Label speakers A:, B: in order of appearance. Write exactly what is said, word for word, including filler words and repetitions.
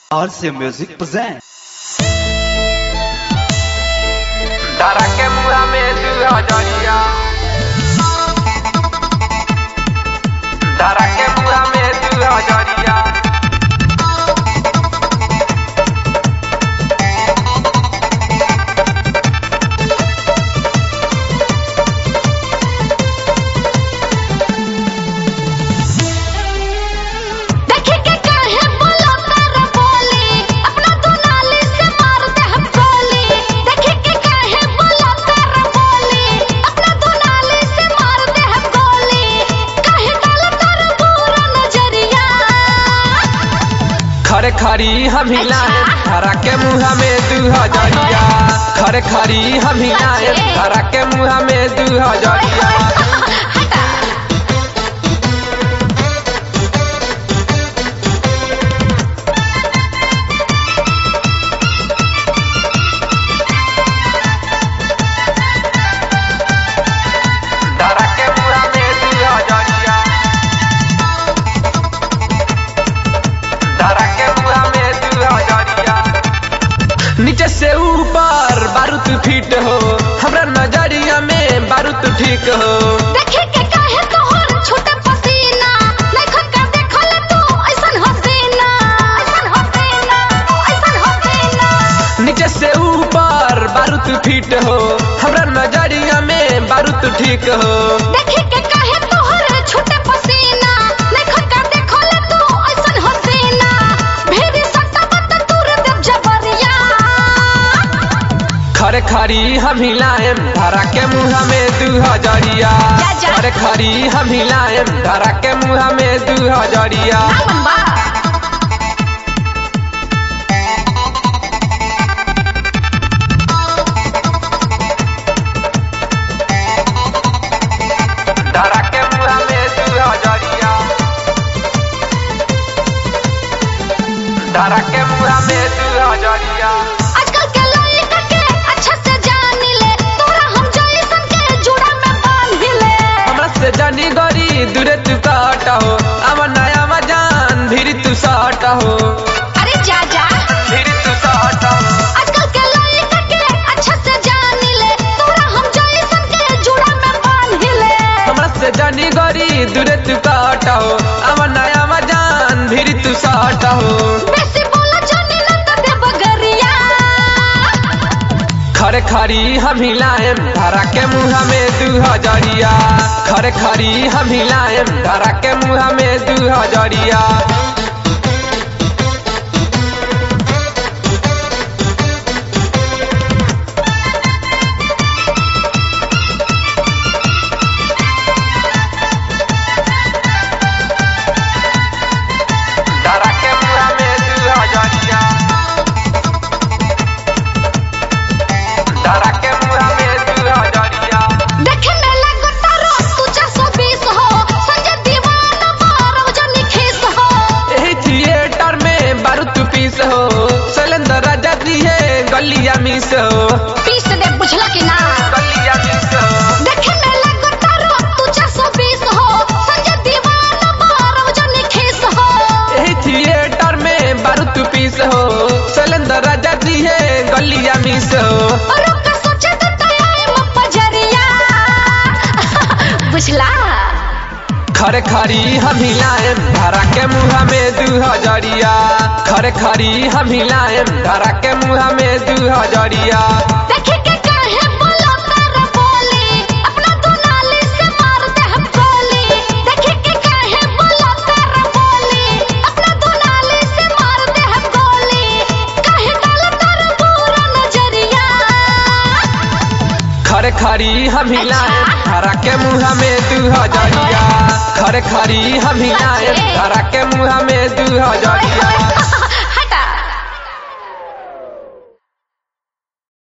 A: R C M Music present.
B: तारा के मुँह में दूल्हा जड़िया, तारा के मुँह में दूल्हा जड़िया। खरे खरी हम हिलाए तारा के मुँह में दूल्हा जड़िया, खरे खरी हम हिलाए तारा के मुँह में दूल्हा जड़िया। नीचे से ऊपर बारूद फिट हो, हमरा नजरिया में बारूद ठीक हो।
C: देखे के काहे तोहर छोटा पसीना, देखो का देखो ले तू ऐसन हसीना, ऐसन हसीना, ऐसन हसीना।
B: नीचे से ऊपर बारूद फिट हो, हमरा नजरिया में बारूद ठीक हो।
C: देखे के काहे तोहर छोटा पसीना, देखो का देखो ले तू ऐसन हसीना। भेरी सट्टा बत तूर देव जबरिया।
B: खरे खरी हम हिलाए तारा के मुँह में दूल्हा जड़िया, खरे खरी हम हिलाए तारा के मुँह में दूल्हा जड़िया। तारा के मुँह में दूल्हा जड़िया, तारा के मुँह में दूल्हा जड़िया।
C: आजकल के लड़का के अच्छा से जान ले, तोरा हम जइसन के जुड़ा में बांध ले।
B: हमरा से जानी गरी दूरे तू काटा हो, अब नया मजान धीरे तू साटा हो।
C: अरे जा जा
B: धीरे तू साटा हो।
C: आजकल के लड़का के अच्छा से जान ले, तोरा हम जइसन के जुड़ा में बांध ले।
B: हमरा से जानी गरी दूरे तू काटा हो, अब नया मजान धीरे तू साटा हो।
C: बेसी बोला जानी न त दे बगरिया।
B: खरे खरी हम हिलाए तारा के मुँह में दूल्हा जड़िया, खरे खरी हम हिलाए तारा के मुँह में दूल्हा जड़िया। तारा के मुँह में दूल्हा जड़िया, तारा के मुँह में दूल्हा जड़िया।
C: देखे में लागो तारो तू चार सौ बीस हो, संजय दीवाना मारो जानी खीस हो।
B: यही थिएटर में बारूद पीस हो, शैलेंद्र राजा दी है गलिया मिस हो।
C: पीस दे बुझला कि ना।
B: गलिया मिस हो।
C: देखे में लागो तारो तू चार सौ बीस हो, संजय दीवाना मारो जानी खीस हो।
B: यही थिएटर में बारूद पीस हो, शैलेंद्र राजा दी है गलिया मिस हो।
C: और का सोचे तो तयाई म पजरिया। बुझला
B: खरे खरी हम हिलाए तारा के मुँह में दूल्हा जड़िया, खरे खरी हम हिलाए तारा के मुँह में दूल्हा जड़िया।
C: देखे के काहे बोलो तारा बोली, अपना दुनाली से मार दे हम गोली। देखे के काहे बोलो तारा बोली, अपना दुनाली से मार दे हम गोली। काहे डाल तारा बुरा नजरिया।
B: खरे खरी हम हिलाए तारा के मुँह में दूल्हा जड़िया, खरे खरी हम हिलाए तारा के मुँह में दूल्हा जड़िया।